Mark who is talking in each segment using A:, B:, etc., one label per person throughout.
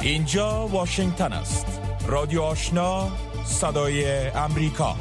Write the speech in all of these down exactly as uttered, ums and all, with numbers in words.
A: اینجا واشنگتن است. رادیو آشنا، صدای امریکا.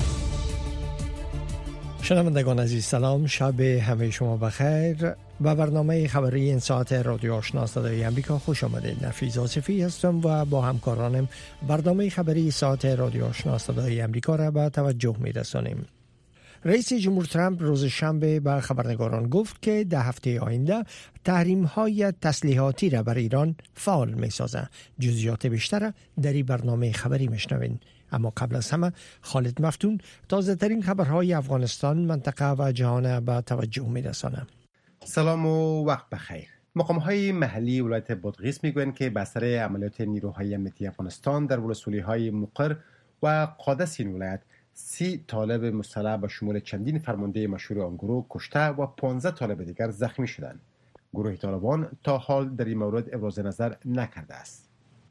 B: شنوندگان عزیز سلام، شب همه شما بخیر. و برنامه خبری این ساعت رادیو آشنا صدای امریکا خوش آمدید. نفیز آصفی هستم و با همکارانم برنامه خبری ساعت رادیو آشنا صدای امریکا را به توجه می رسانیم. رئیس جمهور ترامپ روز شنبه به خبرنگاران گفت که در هفته آینده تحریم‌های تسلیحاتی را بر ایران فعال می‌سازد. جزئیات بیشتر در این برنامه خبری می‌شنوین. اما قبل از همه خالد مفتون تازه ترین خبرهای افغانستان، منطقه و جهان به توجه می‌رساند.
C: سلام و وقت بخیر. مقام‌های محلی ولایت بادغیس میگویند که بر اثر عملیات نیروهای امنیتی افغانستان در ولسوالی‌های مقر و قادس این ولایت سی طالب مسلح به شمول چندین فرمانده مشهور آن گروه کشته و پانزده طالب دیگر زخمی شدند. گروه طالبان تا حال در این مورد ابراز نظر نکرده است.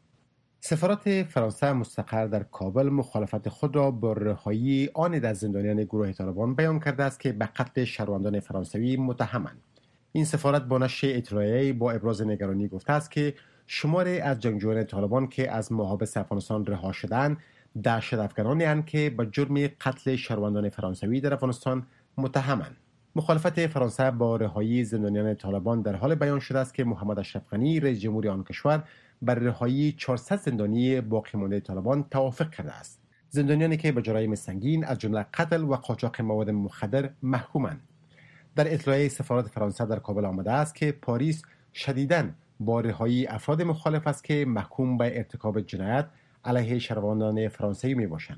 C: سفارت فرانسه مستقر در کابل مخالفت خود را با رهایی آن از زندانیان گروه طالبان بیان کرده است که به قتل شهروندان فرانسوی متهمند. این سفارت با نشر اطلاعیه‌ای با ابراز نگرانی گفته است که شماری از جنگجویان طالبان که از محابس افغانستان رها شدند دهشت افغانانی هستند که به جرم قتل شهروندان فرانسوی در افغانستان متهمند. مخالفت فرانسه با رهایی زندانیان طالبان در حال بیان شده است که محمد اشرف غنی رئیس جمهور آن کشور بر رهایی چهارصد زندانی باقی مانده طالبان توافق کرده است. زندانیانی که به جرایم سنگین از جمله قتل و قاچاق مواد مخدر محکومند. در اطلاعیه سفارت فرانسه در کابل آمده است که پاریس شدیداً با رهایی افراد مخالف است که محکوم به ارتکاب جنایت علیه شهروندان فرانسوی می باشند.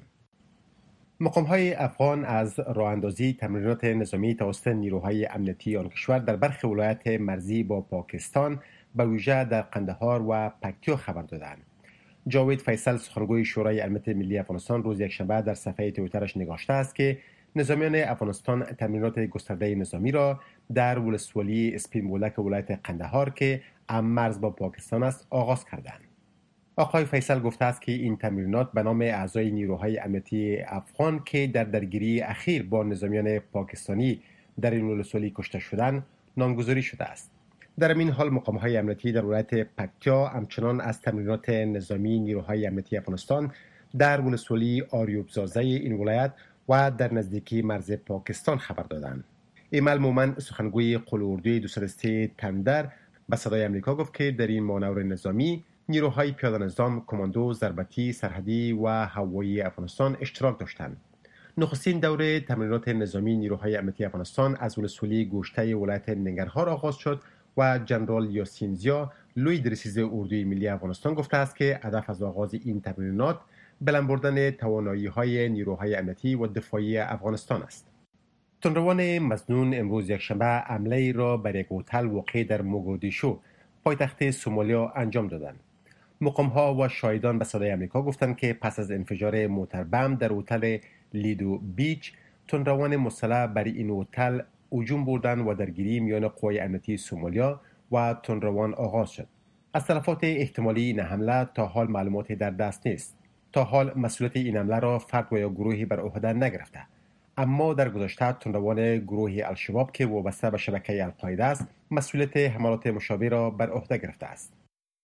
C: مقام‌های افغان از راه‌اندازی تمرینات نظامی توسط نیروهای امنیتی آن کشور در برخی ولایت مرزی با پاکستان به ویژه در قندهار و پکتیا خبر دادند. جاوید فیصل سخنگوی شورای امنیت ملی افغانستان روز یکشنبه در صفحه توییترش نگاشته است که نظامیان افغانستان تمرینات گسترده نظامی را در ولسوالی اسپین بولک ولایت قندهار که هم مرز با پاکستان است آغاز کردند. آقای فیصل گفته است که این تمرینات به نام اعضای نیروهای امنیتی افغان که در درگیری اخیر با نظامیان پاکستانی در این ولسوالی کشته شدند نامگذاری شده است. در این حال مقام‌های امنیتی در ولایت پکتیا همچنان از تمرینات نظامی نیروهای امنیتی افغانستان در ولسوالی آریوبزازه این ولایت و در نزدیکی مرز پاکستان خبر دادند. ایمل مومن سخنگوی قول اردوی دویست و سه تندر به صدای آمریکا گفت که در این مانور نظامی نیروهای پیاده نظام، کماندو، ضربتی، سرحدی و هوایی افغانستان اشتراک داشتند. نخستین دوره تمرینات نظامی نیروهای امنیتی افغانستان از ولسوالی گوشته ولایت ننگرهار آغاز شد و جنرال یاسین زیا لوی درسیز اردوی ملی افغانستان گفته است که هدف از آغاز این تمرینات بلند بردن توانایی‌های نیروهای امنیتی و دفاعی افغانستان است. تندروان مظنون امروز یکشنبه حمله را بر یک هتل واقع در موگادیشو پایتخت سومالیا انجام دادند. مقام‌ها و شاهدان به صدای آمریکا گفتند که پس از انفجار موتر بم در هتل لیدو بیچ تندروان مسلح بر این هتل هجوم بردند و درگیری میان قوای امنیتی سومالیا و تندروان آغاز شد. از تلفات احتمالی این حمله تا حال معلوماتی در دست نیست. تا حال مسئولیت این حمله را فرد و یا گروهی بر عهده نگرفته. اما در گذشته تندروان گروه الشباب که وابسته به شبکه القاعده است مسئولیت حملات مشابه را بر عهده گرفته است.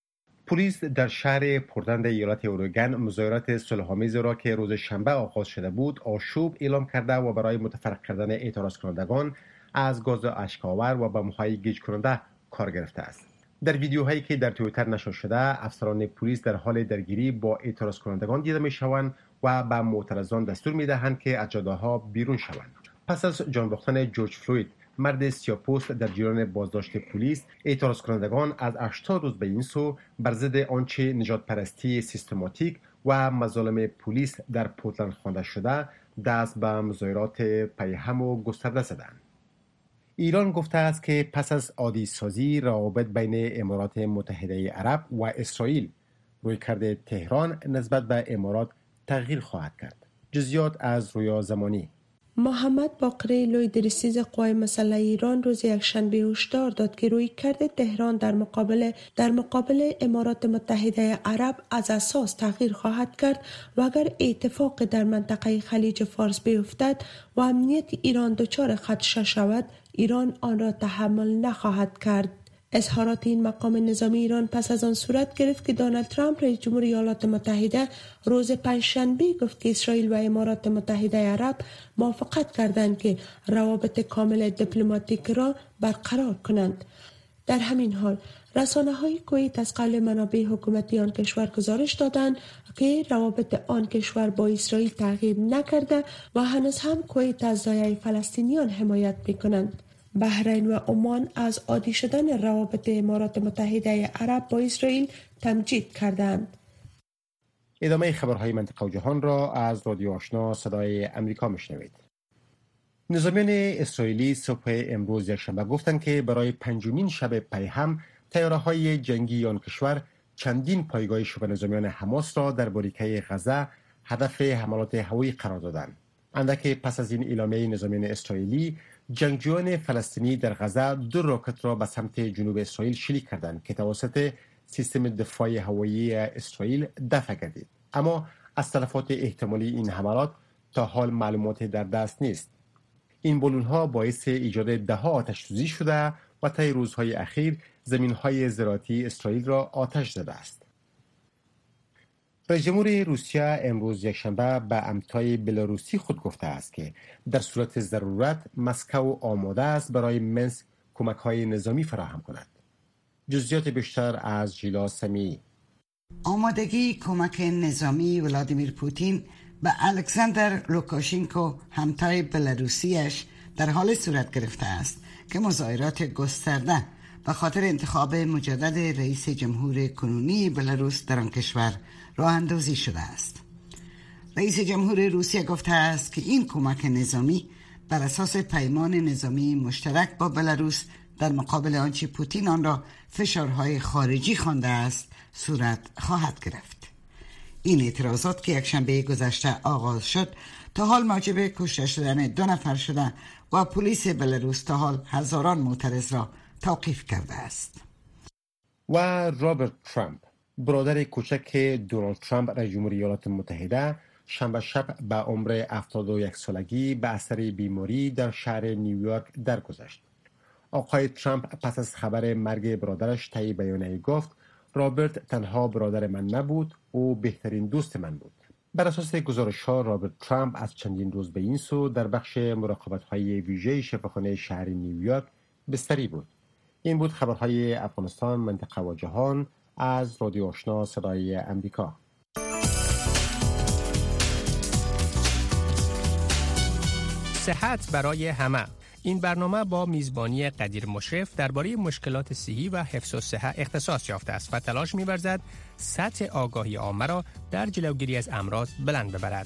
C: پلیس در شهر پورتلند ایالت اورگن مظاهرات صلح‌آمیز را که روز شنبه آغاز شده بود آشوب اعلام کرده و برای متفرق کردن اعتراض کنندگان از گاز اشک‌آور و بمب‌های گیج کننده کار گرفته است. در ویدیوهایی که در توییتر نشر شده افسران پلیس در حال درگیری با اعتراض کنندگان دیده می‌شوند و به معترضان دستور می‌دهند که از جاده‌ها بیرون شوند. پس از جان باختن جورج فلوید مرد سیاه‌پوست در جریان بازداشت پلیس، اعتراض کنندگان از هشتاد روز به این سو بر ضد آنچه نژاد پرستی سیستماتیک و مظالم پلیس در پورتلند خوانده شده دست به مظاهرات پیهم و گسترده زدند. ایران گفته است که پس از عادی سازی روابط بین امارات متحده عرب و اسرائیل رویکرد تهران نسبت به امارات تغییر خواهد کرد. جزئیات از رویا زمانی.
D: محمد باقر لوی درسیز قوای مسلح ایران روز یکشنبه هشدار داد که رویکرد تهران در مقابل در مقابل امارات متحده عرب از اساس تغییر خواهد کرد و اگر اتفاق در منطقه خلیج فارس بیفتد و امنیت ایران دچار خدشه شود ایران آن را تحمل نخواهد کرد. اظهارات این مقام نظامی ایران پس از آن صورت گرفت که دونالد ترامپ رئیس جمهور ایالات متحده روز پنجشنبه گفت که اسرائیل و امارات متحده عرب موافقت کردند که روابط کامل دیپلماتیک را برقرار کنند. در همین حال رسانه‌های کویت از قبل منابع حکومتی آن کشور گزارش دادند که روابط آن کشور با اسرائیل تغییر نکرده و هنوز هم کویت از ضایع فلسطینیان حمایت می‌کنند. بحرین و عمان از عادی شدن روابط امارات متحده عرب با اسرائیل تمجید کردند.
C: ادامه خبرهای منطقه و جهان را از رادیو آشنا صدای امریکا میشنوید. نظامیان اسرائیلی صبح امروز یکشنبه گفتند که برای پنجمین شب پی هم طیاره‌های جنگی آن کشور چندین پایگاه شبه نظامیان حماس را در باریکه غزه هدف حملات هوایی قرار دادند. اندک پس از این اعلامیه نظامیان اسرائیلی، جنگجویان فلسطینی در غزه دو راکت را به سمت جنوب اسرائیل شلیک کردند که توسط سیستم دفاع هوایی اسرائیل دفع گردید. اما از تلفات احتمالی این حملات تا حال معلومات در دست نیست. این بالون‌ها باعث ایجاد ده‌ها آتش‌سوزی شده و طی روزهای اخیر زمین‌های زراعتی اسرائیل را آتش زده است. رئیس جمهور روسیه امروز یکشنبه به امتای بلاروسی خود گفته است که در صورت ضرورت مسکو آماده است برای منسک کمک‌های نظامی فراهم کند. جزئیات بیشتر از ژیلا سمی.
E: آمادگی کمک نظامی ولادیمیر پوتین به الکساندر لوکاشنکو همتای بلاروسیش در حال صورت گرفته است که مظاهرات گسترده به خاطر انتخاب مجدد رئیس جمهور کنونی بلاروس در آن کشور راه اندازی شده است. رئیس جمهور روسیه گفته است که این کمک نظامی بر اساس پیمان نظامی مشترک با بلاروس در مقابل آنچه پوتین آن را فشارهای خارجی خوانده است صورت خواهد گرفت. این اعتراضات که یکشنبه گذشته آغاز شد تا حال موجب کشته شدن دو نفر شده و پلیس بلاروس تا حال هزاران معترض را توقیف کرده است.
C: و رابرت ترامپ، برادر کوچک دونالد ترامپ رئیس جمهور ایالات متحده، شنبه شب به عمر هفتاد و یک سالگی به اثر بیماری در شهر نیویورک درگذشت. آقای ترامپ پس از خبر مرگ برادرش طی بیانیه‌ای گفت: رابرت تنها برادر من نبود، او بهترین دوست من بود. بر اساس گزارش‌ها رابرت ترامپ از چندین روز به این سو در بخش مراقبت‌های ویژه شفاخانه شهر نیویورک بستری بود. این بود خبرهای افغانستان، منطقه و جهان از رادیو آشنا صدای امریکا.
F: صحت برای همه. این برنامه با میزبانی قدیر مشرف درباره مشکلات صحی و حفظ الصحه اختصاص یافته است و تلاش می‌ورزد سطح آگاهی عامه را در جلوگیری از امراض بلند ببرد.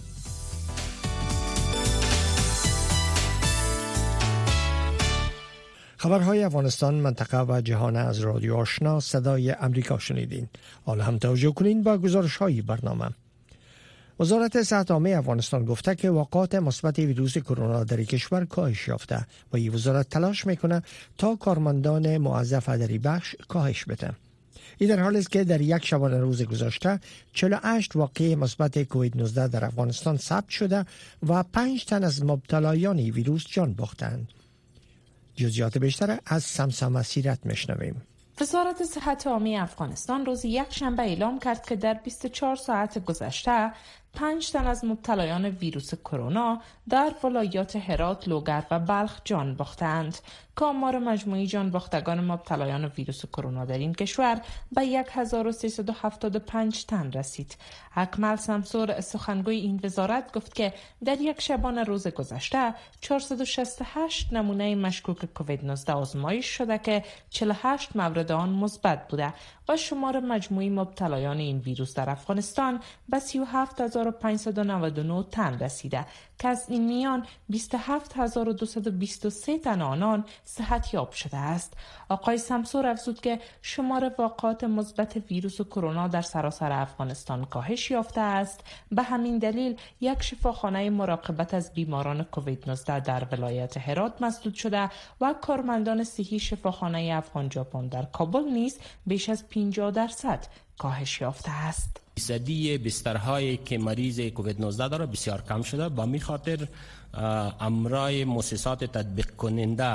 B: خبرهای افغانستان، منطقه و جهان از رادیو آشنا صدای امریکا شنیدین. حالا هم توجه کنین با گزارش‌های برنامه. وزارت صحت عامه افغانستان گفته که واقعات مثبت ویروس کرونا در کشور کاهش یافته و این وزارت تلاش میکنه تا کارمندان موظف در این بخش کاهش بده. این در حالی است که در یک شبانه روز گذشته چهل و هشت واقعه مثبت کووید نوزده در افغانستان ثبت شده و پنج تن از مبتلایان ویروس جان باختند. جزئیات بیشتر از سمسم سیرت میشنویم.
G: وزارت صحت عامه افغانستان روز یک شنبه اعلام کرد که در بیست و چهار ساعت گذشته پنج تن از مبتلایان ویروس کرونا در ولایات هرات، لوگر و بلخ جان باختند که آمار مجموعی جان باختگان مبتلایان ویروس کرونا در این کشور به هزار و سیصد و هفتاد و پنج تن رسید. اکمل سمسور، سخنگوی این وزارت، گفت که در یک شبانه روز گذشته چهارصد و شصت و هشت نمونه مشکوک کووید نوزده آزمایش شده که چهل و هشت مورد آن مثبت بوده و شمار مجموعی مبتلایان این ویروس در افغانستان به سی و هفت هزار و پانصد و نود و نه تن رسیده که از این میان بیست و هفت هزار و دویست و بیست و سه تن آنان صحت یاب شده است. آقای سمسور افزود که شمار واقعات مثبت ویروس کرونا در سراسر افغانستان کاهش یافته است. به همین دلیل یک شفاخانه مراقبت از بیماران کووید نوزده در ولایت هرات مسدود شده و کارمندان صحی شفاخانه افغان ژاپن در کابل نیز بیش از پنجاه درصد کاهش یافته است.
H: فیصدی بسترهایی که مریض کووید نوزده داره بسیار کم شده. با می خاطر امرای مؤسسات تطبیق کننده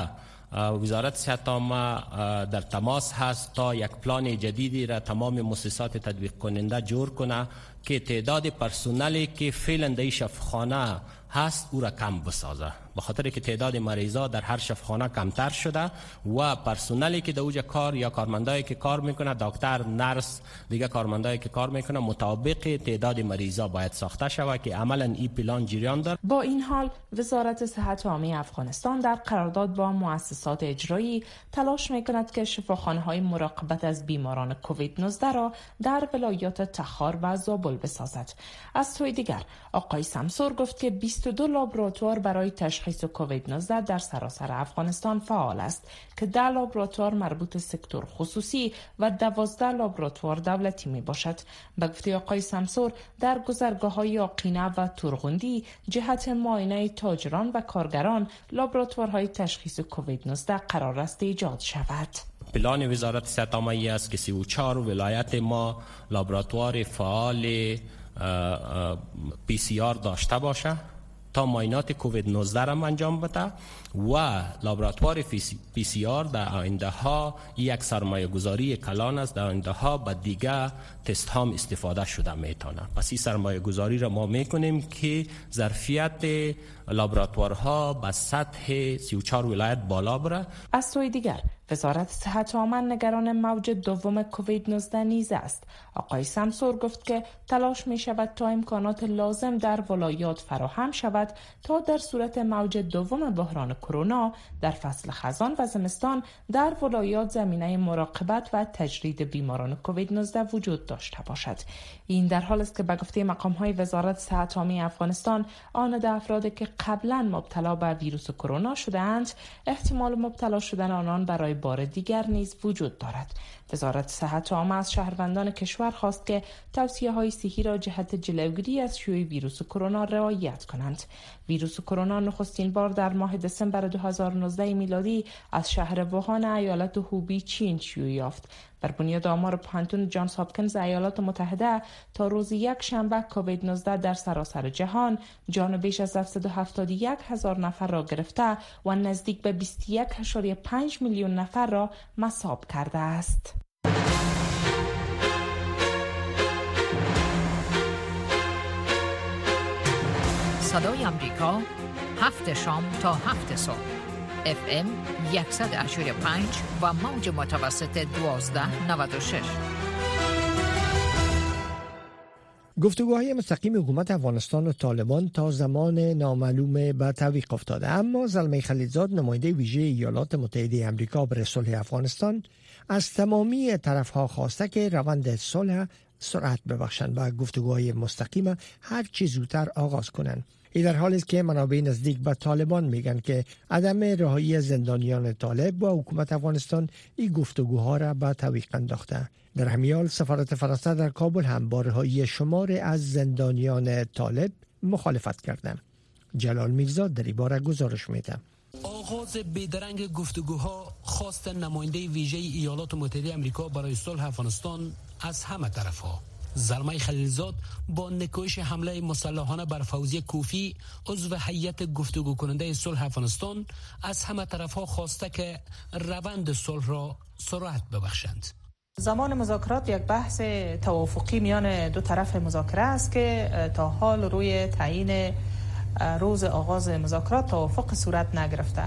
H: وزارت صحت عامه در تماس هست تا یک پلان جدیدی را تمام مؤسسات تطبیق کننده جور کنه که تعداد پرسنلی که فعلا در شفاخانه هست او را کم بسازه، به خاطر که تعداد مریضا در هر شفاخانه کمتر شده و پرسنلی که در اوج کار یا کارمندایی که کار میکنه، دکتر، نرس، دیگه کارمندایی که کار میکنه، مطابق تعداد مریضا باید ساخته شود که عملا این پلان جریان داره.
G: با این حال وزارت صحت عامه افغانستان در قرارداد با مؤسسات اجرایی تلاش میکند که شفاخانه های مراقبت از بیماران کووید نوزده را در ولایات تخار و زابل بسازد. از سوی دیگر آقای سمسور گفت که بیست و دو لابراتوار برای تشخیص کووید نوزده در سراسر افغانستان فعال است که ده لابراتوار مربوط سکتور خصوصی و دوازده لابراتوار دولتی می باشد. به گفته آقای سمسور در گذرگاه‌های آقینه و تورغندی جهت معاینه تاجران و کارگران لابراتوارهای تشخیص کووید نوزده قرار است ایجاد شود.
H: پلان وزارت صحت عامه است که سی و چهار ولایت ما لابراتوار فعال پی سی آر داشته باشه تا معاینات کووید نوزده را انجام بده و لابراتوار پی سی آر در آینده ها یک سرمایه گذاری کلان است، در آینده ها به دیگه تست هم استفاده شده میتونه. پس این سرمایه گذاری را ما میکنیم که ظرفیت لابراتوارها به سطح سی و چهار ولایت بالا بره.
G: از سوی دیگر وزارت صحت عامه نگران موج دوم کووید نوزده نیز است. آقای سمسور گفت که تلاش می شود تا امکانات لازم در ولایات فراهم شود تا در صورت موج دوم بحران کرونا در فصل خزان و زمستان در ولایات زمینه مراقبت و تجرید بیماران کووید نوزده وجود داشته باشد. این در حال است که به گفته مقام‌های وزارت صحت عامه افغانستان آن افرادی که قبلا مبتلا به ویروس کرونا شده‌اند احتمال مبتلا شدن آنان برای بار دیگر نیز وجود دارد. وزارت صحت عامه از شهروندان کشور خواست که توصیه‌های صحی را جهت جلوگیری از شیوع ویروس کرونا رعایت کنند. ویروس کرونا نخستین بار در ماه دسامبر دو هزار و نوزده میلادی از شهر ووهان ایالت هوبی چین شیوع یافت. بر بنیاد آمار پانتون جانز هاپکینز ایالات متحده تا روز یک شنبه کووید نوزده در سراسر جهان جان بیش از هفتصد و هفتاد و یک هزار نفر را گرفته و نزدیک به بیست و یک ممیز پنج میلیون نفر را مصاب کرده است.
I: صدای امریکا هفت شام تا هفت صبح اف ام صد و هشتاد و پنج و موج متوسط دوازده نود و شش.
B: گفتگوهای مستقیم حکومت افغانستان و طالبان تا زمان نامعلوم به تعویق افتاده، اما زلمه خلیلزاد نماینده ویژه ایالات متحده آمریکا برای صلح افغانستان از تمامی طرفها خواسته که روند صلح سرعت ببخشند و گفتگوهای مستقیم هر چه زودتر آغاز کنند. این در حالی است که منابع نزدیک به طالبان میگن که عدم رهایی زندانیان طالب با حکومت افغانستان این گفتگوها را به تعویق انداخته. در همین حال سفارت فرانسه در کابل هم با رهایی شمار از زندانیان طالب مخالفت کرده. جلال میرزا در این باره گزارش میده.
J: آغاز بیدرنگ گفتگوها خواست نماینده ویژه ایالات متحده آمریکا برای صلح افغانستان از همه طرفها. زلمه خلیلزاد با نکوش حمله مسلحانه بر فوزی کوفی عضو هیئت گفتگو کننده صلح افغانستان از همه طرفها خواسته که روند صلح را سرعت ببخشند.
K: زمان مذاکرات یک بحث توافقی میان دو طرف مذاکره است که تا حال روی تعیین روز آغاز مذاکرات توافق صورت نگرفته.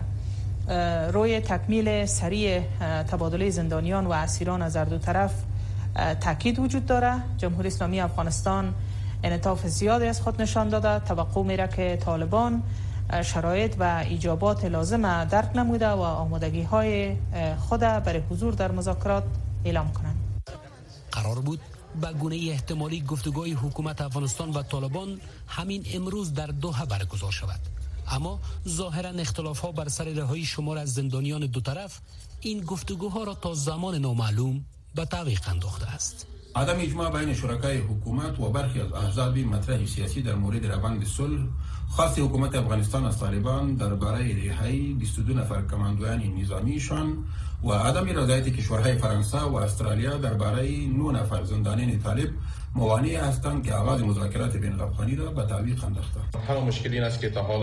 K: روی تکمیل سریع تبادل زندانیان و اسیران از هر دو طرف تاکید وجود داره. جمهوری اسلامی افغانستان انعطاف زیادی از خود نشان داده. توقع میره که طالبان شرایط و ایجابات لازم درک نموده و آمادگی های خود برای حضور در مذاکرات اعلام کنند.
J: قرار بود به گونه احتمالی گفتگوی حکومت افغانستان و طالبان همین امروز در دوحه برگزار شود، اما ظاهرا اختلاف‌ها بر سر رهایی شمار از زندانیان دو طرف این گفتگوها را تا زمان نامعلوم به تعویق انداخته است.
L: عدم اجماع بین شرکای حکومت و برخی از احزاب مطرح سیاسی در مورد روند صلح، خواست حکومت افغانستان از طالبان درباره رهایی بیست و دو نفر کماندویان نظامیشان و عدم رضایت کشورهای فرانسه و استرالیا درباره نه نفر زندانیان طالب موانع هستند که آغاز مذاکرات بین الافغانی را به تعویق انداختند.
M: همه مشکل این است که تا حالا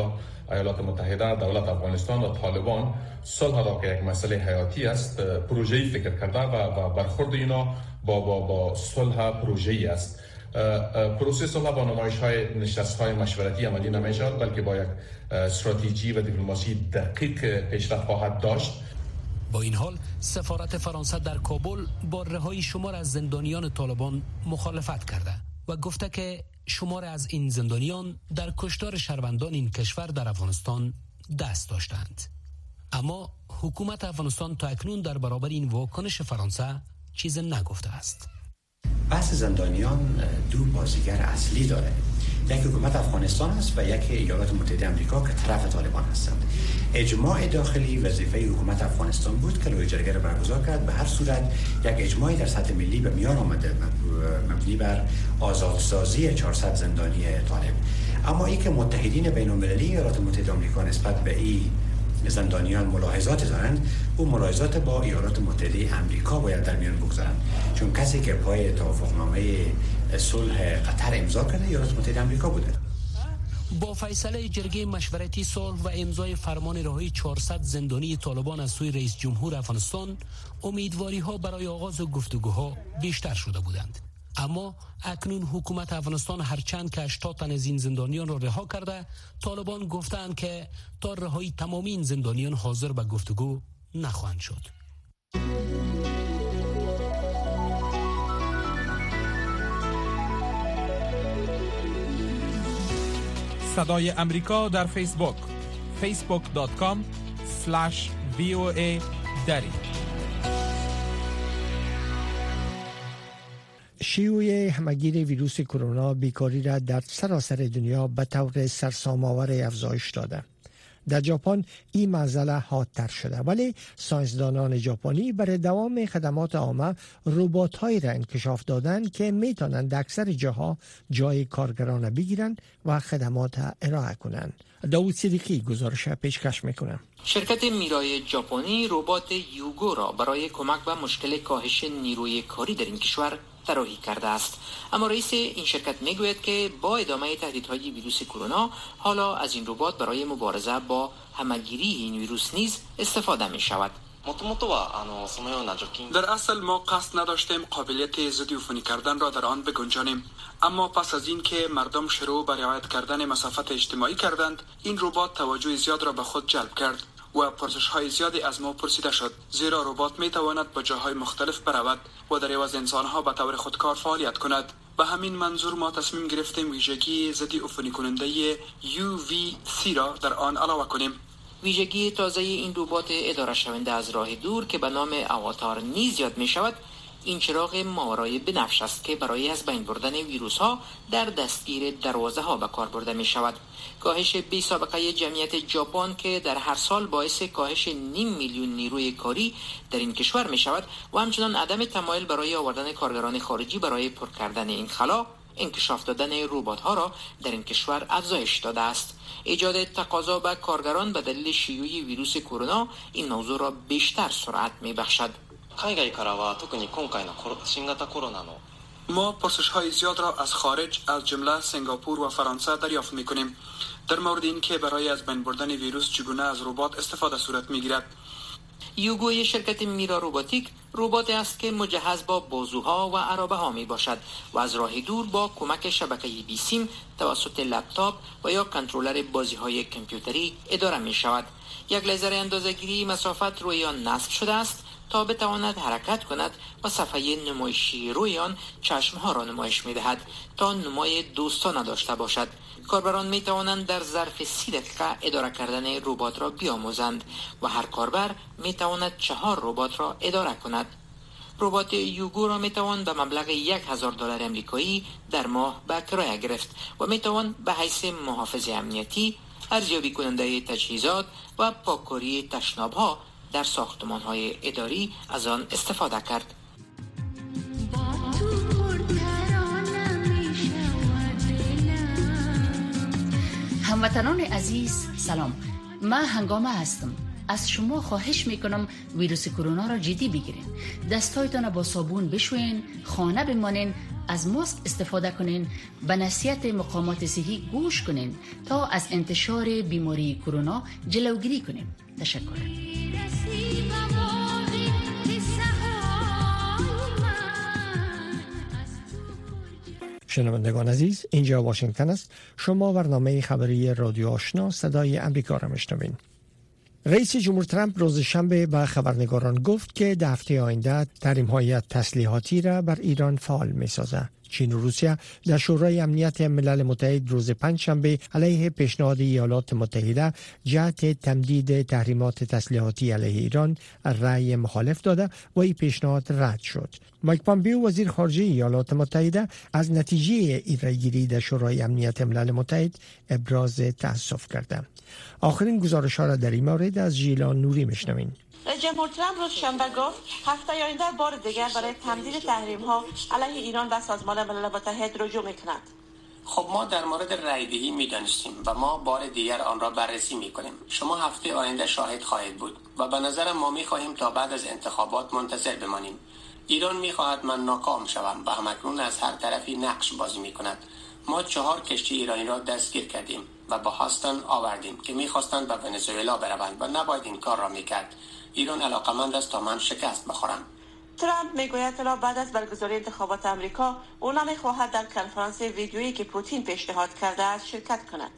M: ایالات متحده، دولت افغانستان و طالبان صلح را که یک مسئله حیاتی است پروژه‌ای فکر کرده و برخورد اینا با با با صلح پروژه‌ای است. پروسه صلح با نمایش‌های نشست‌های مشورتی عملی نمی‌شود، بلکه با یک استراتژی و دیپلماسی دقیق پیشرفت خواهد داشت.
J: با این حال سفارت فرانسه در کابل با رهایی شمار از زندانیان طالبان مخالفت کرده و گفته که شمار از این زندانیان در کشتار شهروندان این کشور در افغانستان دست داشتند. اما حکومت افغانستان تا اکنون در برابر این واکنش فرانسه چیز نگفته است.
N: بحث زندانیان دو بازیگر اصلی داره، یک حکومت افغانستان است و یک ایالات متحده آمریکا که طرف طالبان هستند. اجماع داخلی وظیفه حکومت افغانستان بود که لایحه جرگه را برگزار کرد. به هر صورت یک اجماعی در سطح ملی به میان آمده مبنی بر آزادسازی چهارصد زندانی طالب. اما ای که متحدین بین‌المللی ایالات متحده آمریکا نسبت به این زندانیان ملاحظات دارند، او ملاحظات با ایالات متحده آمریکا باید در میان بگذارند، چون کسی که پای توافقنامه صلح قطر امضا کرده ایالات متحده آمریکا بوده.
J: با فیصله جرگه مشورتی صلح و امضای فرمان رهایی چهارصد زندانی طالبان از سوی رئیس جمهور افغانستان، امیدواری ها برای آغاز گفتگوها بیشتر شده بودند. اما اکنون حکومت افغانستان هرچند که هشتاد تن از این زندانیان را رها کرده، طالبان گفتند که تا رهایی تمامی این زندانیان حاضر به گفتگو نخواهند شد.
A: صدای امریکا در فیسبوک فیسبوک دات کام اسلش وی او ای دری.
B: شیوع همگیر ویروس کرونا بیکاری را در سراسر دنیا به طور سرسام‌آور افزایش داده. در ژاپن این معضله حادتر شده، ولی ساینسدانان ژاپنی برای دوام خدمات عامه ربات‌هایی را انکشاف دادند که میتونند در اکثر جاها جای کارگران بگیرند و خدمات ارائه کنند. داوود صدیقی گزارش پیشکش میکنه.
O: شرکت میرای ژاپنی ربات یوگو را برای کمک به مشکل کاهش نیروی کاری در این کشور طراحی کرده است. اما رئیس این شرکت میگوید که با ادامه تهدیدهای ویروس کرونا حالا از این ربات برای مبارزه با همه‌گیری این ویروس نیز استفاده می شود.
P: در اصل ما قصد نداشتیم قابلیت ضد عفونی کردن را در آن بگنجانیم، اما پس از این که مردم شروع به رعایت کردن مسافت اجتماعی کردند، این ربات توجه زیاد را به خود جلب کرد و پرسش های زیادی از ما پرسیده شد، زیرا ربات می تواند به جاهای مختلف برود و در عوض انسان ها به طور خودکار فعالیت کند. به همین منظور ما تصمیم گرفتیم ویژگی ضد عفونی کننده یو وی سی را در آن علاوه کنیم.
O: ویژگی تازه این ربات اداره شونده از راه دور که به نام اواتار نیز یاد می شود، این چراغ ماورای بنفش است که برای از بین بردن ویروس ها در دستگیر دروازه ها به کار برده می شود. کاهش بی سابقه جمعیت ژاپن که در هر سال باعث کاهش نیم میلیون نیروی کاری در این کشور می شود و همچنان عدم تمایل برای آوردن کارگران خارجی برای پر کردن این خلا، انکشاف دادن ربات ها را در این کشور افزایش داده است. ایجاد تقاضا به کارگران به دلیل شیوع ویروس کرونا این موضوع را بیشتر سرعت می بخشد.
P: ما پرسش های زیاد را از خارج از جمله سنگاپور و فرانسه دریافت می کنیم در مورد این که برای از بین بردن ویروس چگونه از ربات استفاده صورت می گیرد.
O: یوگوی شرکت میرا روباتیک ربات است که مجهز با بازوها و عرابه ها می باشد و از راه دور با کمک شبکه بی سیم توسط لپتاپ و یا کنترلر بازی های کامپیوتری اداره می شود. یک لیزر اندازه‌گیری مسافت روی آن نصب شده است تا بتواند حرکت کند و صفحه نمایشی روی آن چشمها را نمایش می دهد تا نمای دوستانه داشته باشد. کاربران می توانند در ظرف سی دقیقه اداره کردن ربات را بیاموزند و هر کاربر می تواند چهار ربات را اداره کند. ربات یوگو را می توان به مبلغ یک هزار دلار آمریکایی در ماه به کرایه گرفت و می توان به حیث محافظ امنیتی، ارزیابی کننده تجهیزات و پاککاری تشناب‌ها در ساختمان‌های اداری از آن استفاده کرد.
Q: هموطنان عزیز سلام، من هنگامه هستم. از شما خواهش میکنم ویروس کرونا را جدی بگیرین. دستایتان را با صابون بشوین، خانه بمانین، از ماسک استفاده کنین، به نصیحت مقامات صحی گوش کنین تا از انتشار بیماری کرونا جلوگیری کنین. تشکر.
B: شنوندگان عزیز، اینجا واشنگتن است. شما برنامه خبری رادیو آشنا صدای امریکا را میشنوین. رئیس جمهور ترامپ روز شنبه به خبرنگاران گفت که در هفته آینده تحریم‌های تسلیحاتی را بر ایران فعال می‌سازد. چین و روسیه در شورای امنیت ملل متحد روز پنجشنبه علیه پیشنهاد ایالات متحده جهت تمدید تحریمات تسلیحاتی علیه ایران رأی مخالف داده و این پیشنهاد رد شد. مایک پامپئو وزیر خارجه ایالات متحده از نتیجه این رأیگیری در شورای امنیت ملل متحد ابراز تأسف کرده. آخرین گزارش‌ها را در این مورد از ژیلان نوری میشنویم.
R: رئیس جمهور ترامپ روز شنبه گفت هفته آینده بار دیگر برای تمدید تحریم‌ها علیه ایران به سازمان ملل متحد رجوع می‌کند.
O: خب ما در مورد رأی‌دهی می‌دانستیم و ما بار دیگر آن را بررسی می‌کنیم. شما هفته آینده شاهد خواهید بود و به نظر ما می‌خواهیم تا بعد از انتخابات منتظر بمانیم. ایران می‌خواهد من ناکام شوم و همکنون از هر طرفی نقش بازی می‌کند. ما چهار کشتی ایرانی را دستگیر کردیم و با هاستن آوردیم که می‌خواستند به ونزوئلا بروند و نباید این کار را می‌کرد. ایران علاقمند است تا من شکست بخورم.
R: ترامپ میگوید تا بعد از برگزاری انتخابات آمریکا او نمیخواهد در کنفرانس ویدیویی که پوتین پیشنهاد کرده است شرکت کند.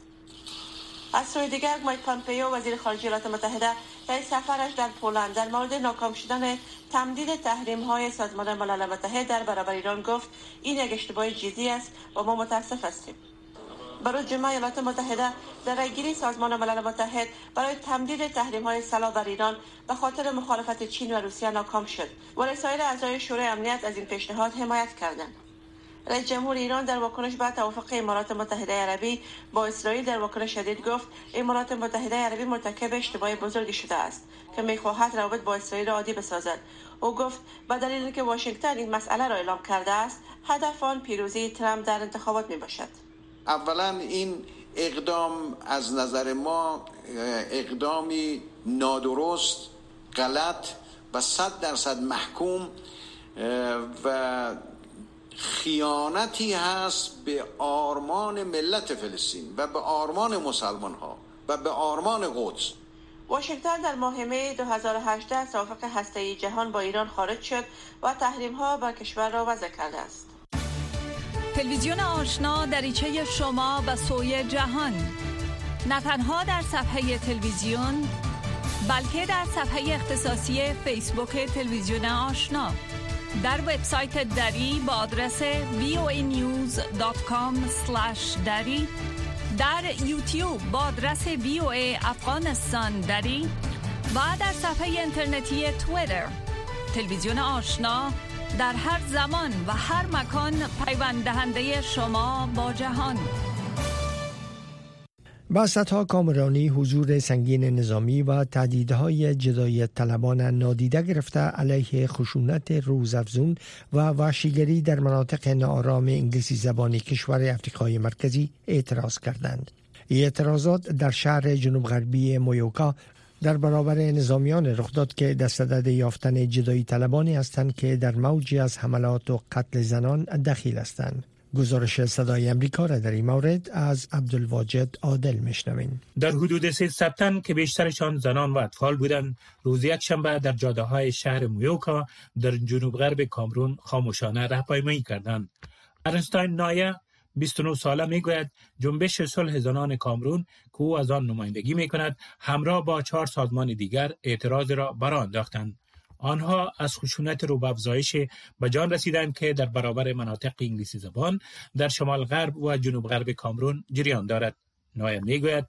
R: از سوی دیگر مایک پامپئو وزیر خارجه ایالات متحده در سفرش در پولند در مورد ناکام شدن تمدید تحریم‌های سازمان ملل متحد در برابر ایران گفت این یک اشتباه جدی است و ما متاسف هستیم. برای جمعه ایالات متحده در رأیگیری سازمان ملل متحد برای تمدید تحریم‌های سلاح بر ایران به خاطر مخالفت چین و روسیه ناکام شد و رسائل اعضای شورای امنیت از این پیشنهاد حمایت کردند. رئیس جمهور ایران در واکنش به توافق امارات متحده عربی با اسرائیل در واکنش شدید گفت امارات متحده عربی مرتکب اشتباه بزرگی شده است که می‌خواهد روابط با اسرائیل را عادی بسازد. او گفت به دلیل اینکه واشنگتن این مسئله را اعلام کرده است هدف آن پیروزی ترامپ در انتخابات میباشد.
S: اولا این اقدام از نظر ما اقدامی نادرست، غلط و صد درصد محکوم و خیانتی هست به آرمان ملت فلسطین و به آرمان مسلمان ها و به آرمان قدس.
R: واشنگتن در ماه می دو هزار و هجده از توافق هسته‌ای جهان با ایران خارج شد و تحریم ها بر کشور را وضع کرده است.
T: تلویزیون آشنا دریچه شما به سوی جهان، نه تنها در صفحه تلویزیون بلکه در صفحه اختصاصی فیسبوک تلویزیون آشنا، در وبسایت دری با آدرس وی او ای نیوز دات کام اسلش دری، در یوتیوب با آدرس وی او ای افغانستان دری و در صفحه اینترنتی توییتر. تلویزیون آشنا در هر زمان و هر مکان پیوند دهنده شما با جهان.
B: بحث‌ها کامرانی حضور سنگین نظامی و تهدیدهای جدایت طلبان نادیده گرفته علیه خشونت روزافزون و وحشیگری در مناطق ناآرام انگلیسی زبان کشور افریقای مرکزی اعتراض کردند. این اعتراضات در شهر جنوب غربی مویوکا در برابر نظامیان رخ داد که دستدرد یافتن جدایی طلبانی هستند که در موجی از حملات و قتل زنان دخیل هستند. گزارش صدای امریکا را در این مورد از عبدالواجد عادل میشنویم.
U: در حدود سیصد تن که بیشترشان زنان و اطفال بودند، روز یک شنبه در جاده‌های شهر مویوکا در جنوب غرب کامرون خاموشانه راهپیمایی کردند. ارنستاین نایه بیست و نه ساله میگوید جنبش صلح زنان کامرون که او از آن نمایندگی میکند همراه با چهار سازمان دیگر اعتراض را برآ انداختند. آنها از خشونت روبافزایش به جان رسیدند که در برابر مناطق انگلیسی زبان در شمال غرب و جنوب غرب کامرون جریان دارد. نایه میگوید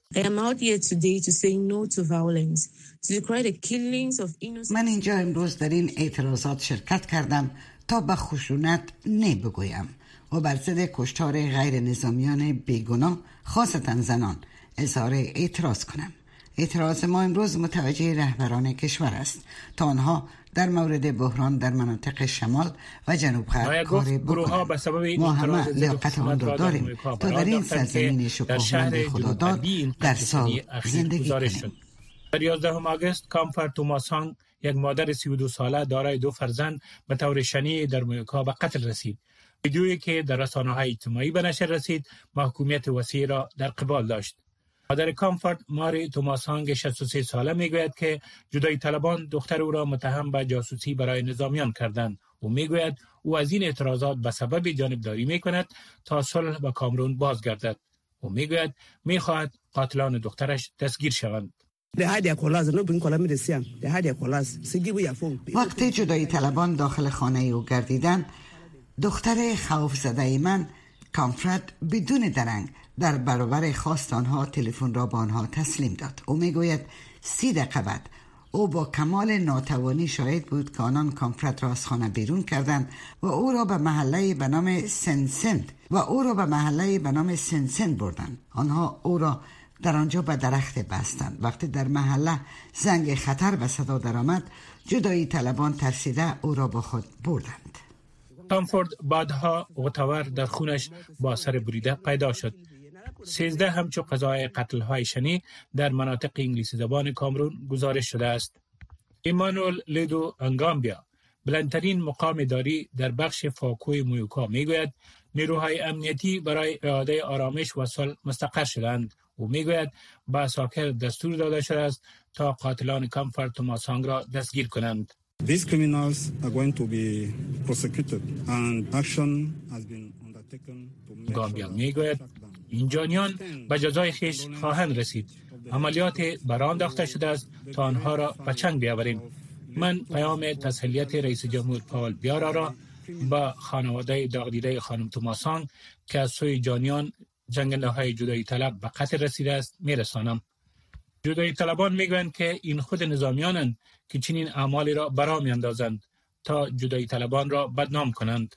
E: من اینجا امروز در این اعتراضات شرکت کردم تا به خشونت نه بگویم و بر ضد کشتار غیر نظامیان بیگناه خاصتا زنان اظهار اعتراض کنم. اعتراض ما امروز متوجه رهبران کشور است تا آنها در مورد بحران در مناطق شمال و جنوب غرب کار بکنند. ما همه لیاقت آن را داریم تا در این سرزمین شکوهمند خداداد در سال زندگی کنیم.
U: در یازدهم آگوست کامفورت توماسانگ، یک مادر سی و دو ساله دارای دو فرزند، به طور شنیع در مویوکا به قتل رسید. ویدیویی که در رسانه‌های اجتماعی به نشر رسید، محکومیت وسیع را در قبال داشت. مادر کامفورت، ماری توماسانگ شصت و سه ساله میگوید که جدایی طلبان دختر او را متهم به جاسوسی برای نظامیان کردند و میگوید او از این اعتراضات به سبب جانبداری میکند تا صلح به کامرون بازگردد و میگوید میخواهد قاتلان دخترش دستگیر شوند.
E: وقتی جدایی طلبان داخل خانه او گردیدند، دختر خوف زده من کامفورت بدون درنگ در برابر خواست آنها تلفن را به آنها تسلیم داد. او میگوید سی دقیقه بعد او با کمال ناتوانی شاهد بود که آنان کامفورت را از خانه بیرون کردند و او را به محله به نام سنسند و او را به محله به نام سنسند بردند. آنها او را در آنجا به درخت بستند. وقتی در محله زنگ خطر به صدا درآمد، جدایی طلبان ترسیده او را با خود بردند.
U: کامفورت بعدها غتور در خونش با سر بریده پیدا شد. سیزده همچو قضای قتل‌های شنی در مناطق انگلیسی زبان کامرون گزارش شده است. ایمانوئل لیدو انگامبیا، بلندترین مقام داری در بخش فاکوی مویوکا، میگوید نیروهای امنیتی برای اعاده آرامش و صلح مستقر شدند و میگوید به عساکر دستور داده شده است تا قاتلان کامفورت توماسانگ را دستگیر کنند.
D: These criminals are going to be prosecuted and action has been undertaken to make
U: گامبیا میگوید این جانیان به جزای خیش خواهند رسید. عملیات برآن انداخته شده است تا آنها را به چنگ بیاوریم. من پیام تسلیت رئیس جمهور پاول بیارا را به خانواده داغدیده خانم توماسانگ که از سوی جانیان جنگنده های جدایی طلب به قتل رسیده است میرسانم. جدایی طلبان میگویند که این خود نظامیانند که چنین اعمالی را برا میاندازند تا جدایی طلبان را بدنام کنند.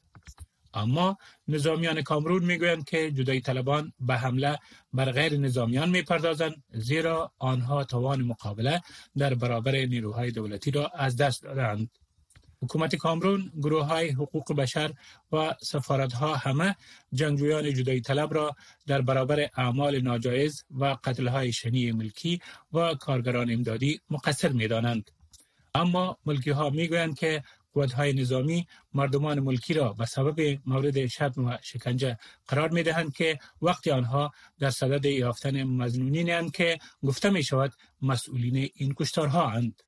U: اما نظامیان کامرون میگویند که جدایی طلبان به حمله بر غیر نظامیان میپردازند، زیرا آنها توان مقابله در برابر نیروهای دولتی را از دست دادند. حکومت کامرون، گروه‌های حقوق بشر و سفارت‌ها همه جنگجویان جدایی طلب را در برابر اعمال ناجایز و قتل‌های شنیع ملکی و کارگران امدادی مقصر می‌دانند. اما ملکی‌ها می‌گویند که قوت‌های نظامی مردمان ملکی را به سبب مورد شتم و شکنجه قرار می‌دهند که وقتی آنها در صدد یافتن مظنونین‌اند که گفته می‌شود مسئولین این کشتارها اند.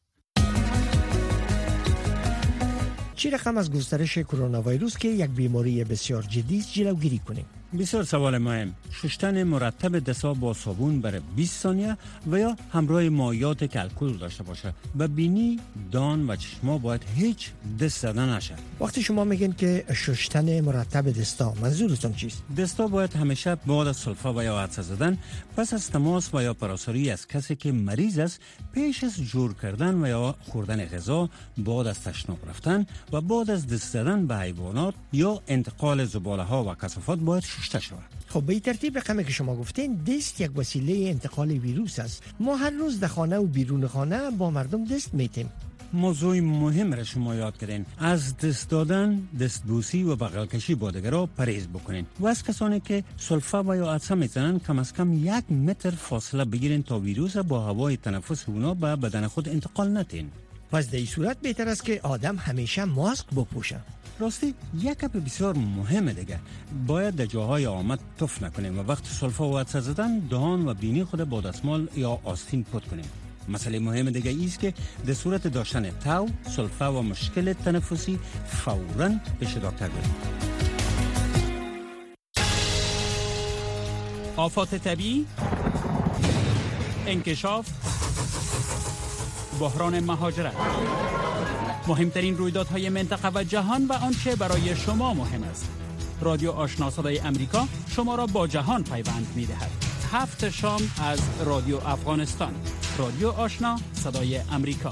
B: چی رقم از گسترش کرونا ویروس که یک بیماری بسیار جدی است جلوگیری کنیم؟
V: بسیار سوال مهم. شستن مرتب دست‌ها با صابون برای بیست ثانیه و یا همراه مایعات که الکل داشته باشه. به بینی، دان و چشما باید هیچ دست زدن نشه.
B: وقتی شما میگین که شستن مرتب دستا، منظورتون چیست؟
V: دستا باید همیشه بعد از سلفا و یا عطسه زدن، پس از تماس و یا پراساری از کسی که مریض است، پیش از جور کردن و یا خوردن غذا، بعد از تشناب رفتن و بعد از دست زدن به حیوانات یا انتقال زباله ها و کثافات باید شسته شود.
B: خب به این ترتیب رقمی که شما گفتین، دست یک وسیله انتقال ویروس است. ما هر روز در خانه و بیرون خانه با مردم دست میتیم.
V: موضوع مهم را شما یاد کردین. از دست دادن، دستبوسی و بغل کشی با دیگران پرهیز بکنین و از کسانی که سلفا و یا عطسه میزنن کم از کم یک متر فاصله بگیرین تا ویروس با هوای تنفس اونا به بدن خود انتقال ندین.
B: پس در این صورت بهتر است که آدم همیشه ماسک بپوشه.
V: راستی یک گپ بسیار مهمه دیگه، باید در جاهای آمد تف نکنیم و وقت سلفا و عطسه زدن دهان و بینی خود با دستمال یا آستین پت کنیم. مسئله مهم دیگه ایست که در صورت داشتن تاو، سلفا و مشکل تنفسی فوراً پیش دکتر بریم.
A: آفات طبیعی، انکشاف،
W: بحران مهاجرت، مهمترین رویدادهای منطقه و جهان و آنچه برای شما مهم است. رادیو آشنا صدای امریکا شما را با جهان پیوند می‌دهد. هفت شام از رادیو افغانستان. رادیو آشنا صدای امریکا.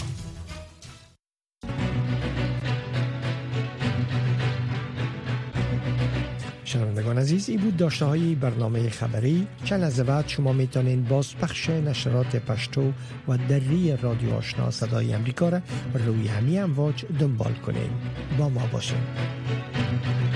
B: شنوندگان عزیز، این بود داشته های برنامه خبری. چند لحظه بعد شما میتونین باز پخش نشرات پشتو و دری رادیو آشنا صدای امریکا را روی همین امواج دنبال کنین. با ما باشین.